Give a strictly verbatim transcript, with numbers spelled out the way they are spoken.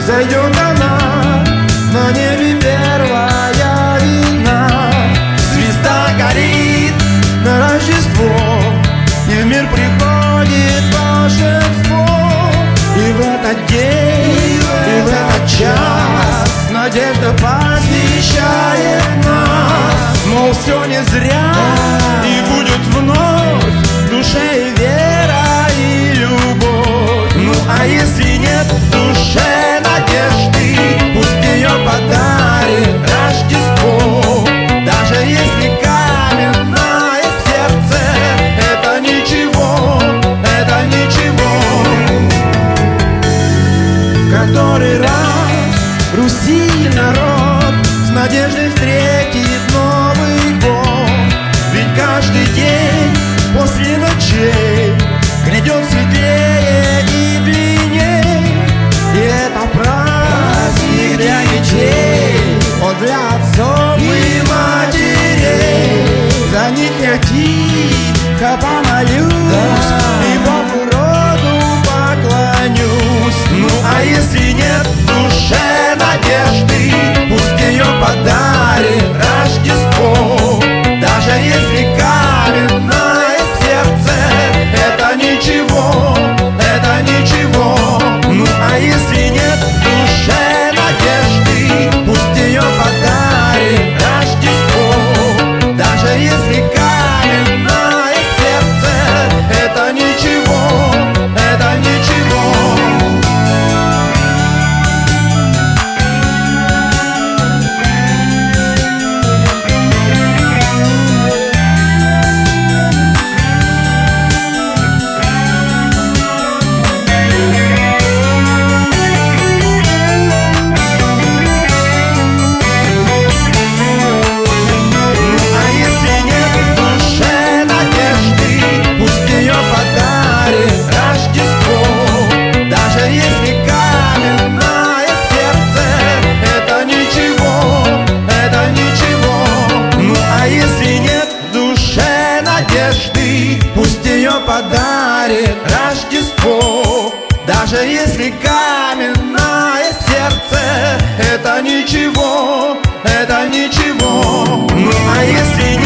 Зайдет она, на небе первая вина. Звезда горит на Рождество, и в мир приходит волшебство. И в этот день, и в этот час надежда посвящает нас. Мол, все не зря, и будет вновь в душе и вера, и любовь. Ну а если нет в душе надежды, пусть ее подарит Рождество. Даже если каменное сердце, это ничего, это ничего. Который раз Руси народ с надеждой встретит Новый год. Ведь каждый день после ночей грядет светлее и длинней. И это праздник для детей, он для отцов и матерей. За них я тихо помолюсь и Богу роду поклонюсь. Ну а если нет в душе надежды, пусть ее подарит Рождество. Даже если каменное сердце, это ничего, это ничего. Ну а если нет в душе надежды, пусть ее подарит Рождество. Даже если каменное сердце, это ничего, это ничего. Пусть ее подарит Рождество. Даже если каменное сердце, это ничего, это ничего. Ну а если